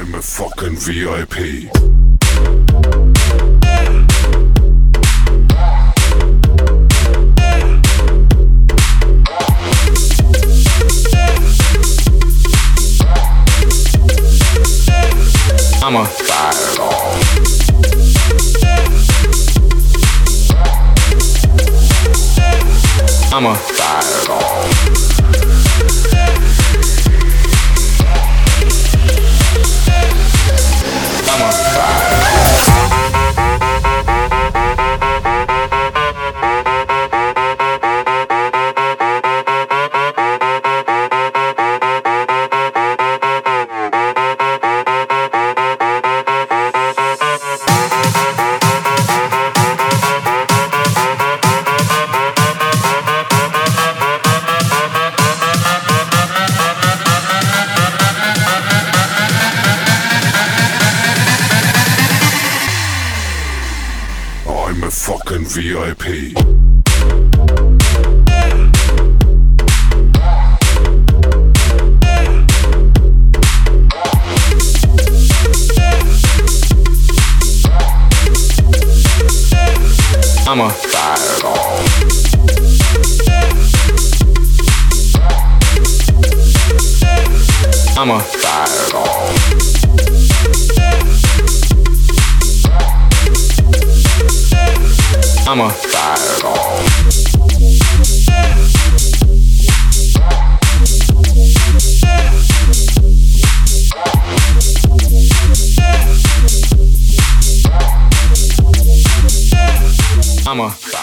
I'm a fucking VIP. I'm a fireball. I'm a fireball. I'm a I'm a fucking VIP. I'm a fireball. I'm a fireball. I'm a fireball. I'm a